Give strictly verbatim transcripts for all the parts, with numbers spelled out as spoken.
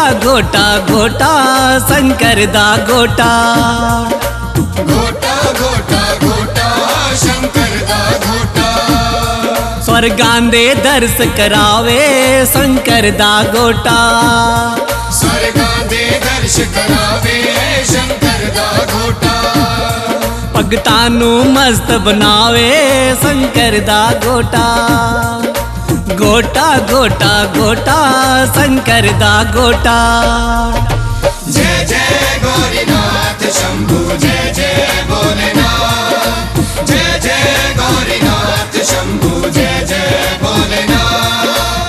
घोटा घोटा शंकर दा घोटा। घोटा घोटा घोटा शंकर दा घोटा। स्वर्गां दे दर्श करावे शंकर दा घोटा। स्वर्गां दे दर्श करावे शंकर दा घोटा। भगतां नू मस्त बनावे शंकर दा घोटा। घोटा घोटा घोटा शंकर दा घोटा। जय जय गौरीनाथ शंभु जय जय भोलेनाथ। जय जय गौरीनाथ शंभु जय जय भोलेनाथ।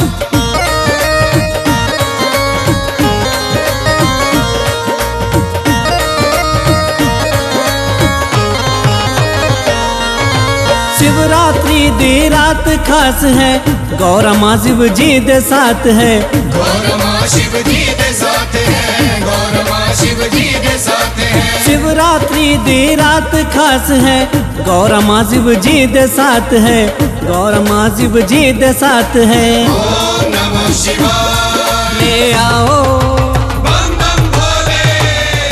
शिवरात्रि दी रात खास है, गौरा माँ शिव जी दे साथ है। गौरा माँ शिव जी दे साथ है। गौरा माँ शिव जी दे साथ है। शिवरात्रि दी रात खास है, गौरा माँ शिव जी दे साथ है। गौरा माँ शिव जी दे साथ है। ओम नमः शिवाय। ले आओ बम बम भोले।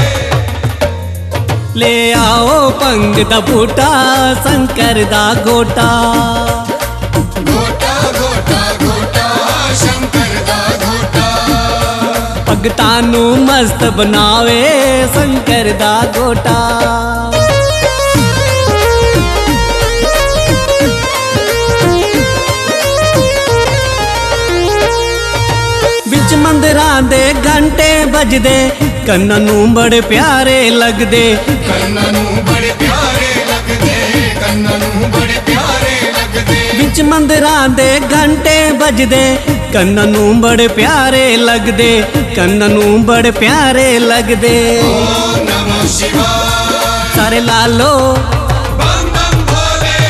ले आओ पंग दा बूटा शंकर दा घोटा। घोटा घोटा घोटा शंकर दा घोटा। भगतां नू मस्त बनावे शंकर दा घोटा। विच मंदिरां दे घंटे बजदे, कन्नां नू बड़े प्यारे लगदे। कन्नां नू बड़े प्यारे लगदे। कन्नां नू बड़े प्यारे लगदे। विच मंदिरां दे घंटे बजदे, कन्नां नू बड़े प्यारे लगदे। कन्नां नू बड़े प्यारे लगदे। ओम नमः शिवाय। सारे लालो बम बम भोले।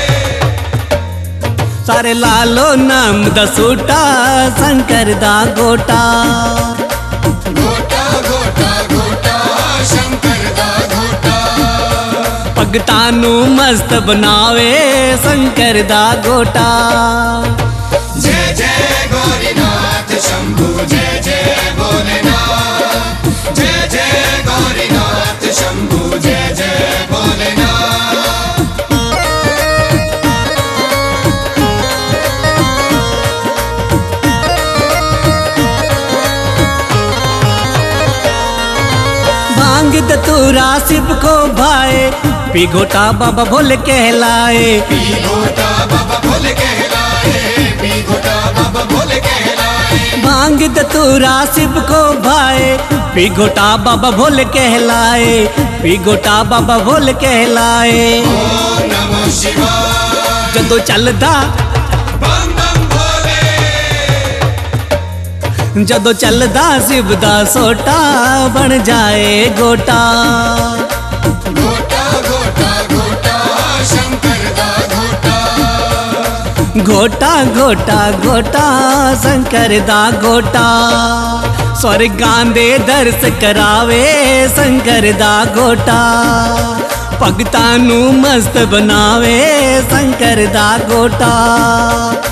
सारे लालो नाम दा सूटा शंकर दा घोटा। घोटा घोटा घोटा शंकर दा घोटा। भगतां नू मस्त बनावे शंकर दा घोटा। जय जय गौरीनाथ शंभु जय जय भोलेनाथ। जय जय गौरीनाथ शंभु जय जय भोलेनाथ। भांग दतूरा शिव को भाए, पी घोटा बाबा भोले कहलाए। पी घोटा बाबा भोले कहलाए। पी घोटा बाबा भोले कहलाए। भांग दतूरा शिव को भाए, पी घोटा बाबा भोले कहलाए। पी घोटा बाबा भोले कहलाए। ओम नमः शिवाय। जदों चलदा बम बम भोले। जदों चलदा शिव दा सोटा, बन जाए गोटा। घोटा घोटा घोटा शंकर दा घोटा। घोटा घोटा घोटा शंकर दा घोटा। स्वर्गां दे दर्श करावे शंकर दा घोटा। भगतां नू मस्त बनावे शंकर दा घोटा।